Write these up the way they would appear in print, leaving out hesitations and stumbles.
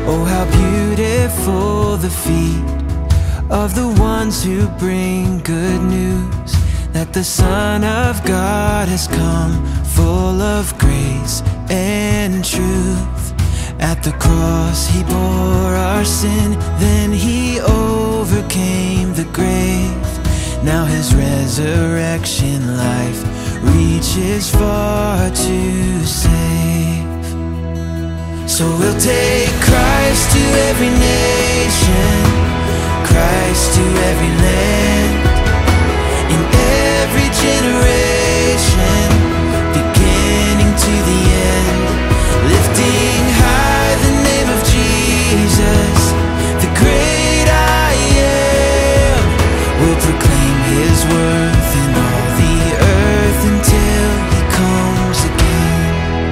Oh, how beautiful the feet of the ones who bring good news, that the Son of God has come, full of grace and truth. At the cross he bore our sin, then he overcame the grave. Now his resurrection life reaches far to save. So we'll take Christ to every nation, Christ to every land, in every generation, beginning to the end, lifting high the name of Jesus, the great I am. We'll proclaim his worth in all the earth until he comes again.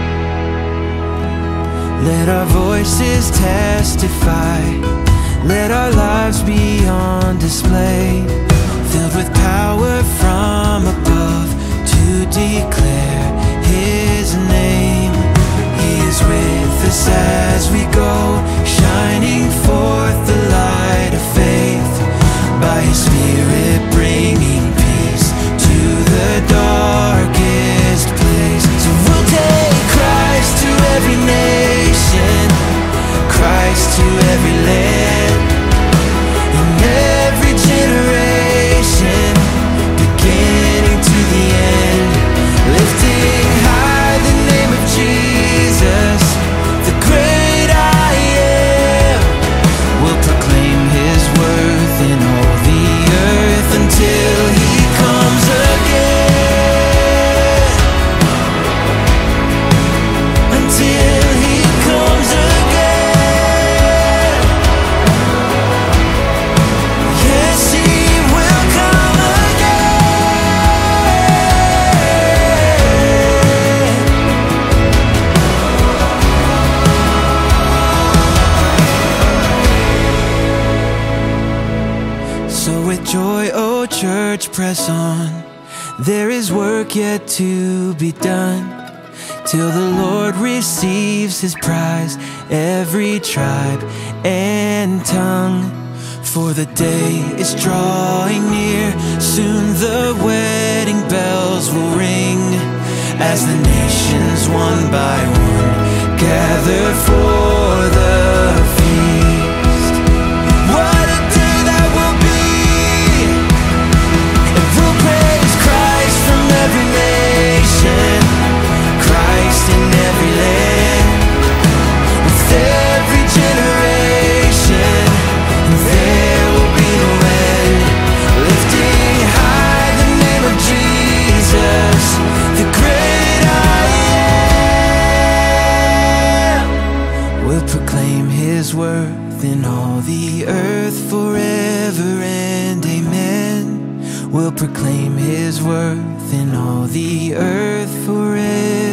Let our voices testify, let our lives be on display, filled with power from above to declare his name. He is with us as we go, shining forth the light of faith, by his Spirit bringing peace to the darkest place. So we'll take Christ to every nation, Christ to every land, in every generation, beginning to the end, lifting high the name of Jesus, the great I am. We'll proclaim his worth in all the earth until he comes again, until he comes again. Yes, he will come again. So with joy, oh church, press on. There is work yet to be done, till the Lord receives his prize, every tribe and tongue. For the day is drawing near, soon the wedding bells will ring, as the nations one by one gather for the feast. What a day that will be! And we'll praise Christ from every nation, Christ in every land, with every generation, there will be no end, lifting high the name of Jesus, the great I am. We'll proclaim his worth in all the earth forever and amen. We'll proclaim his worth in all the earth forever.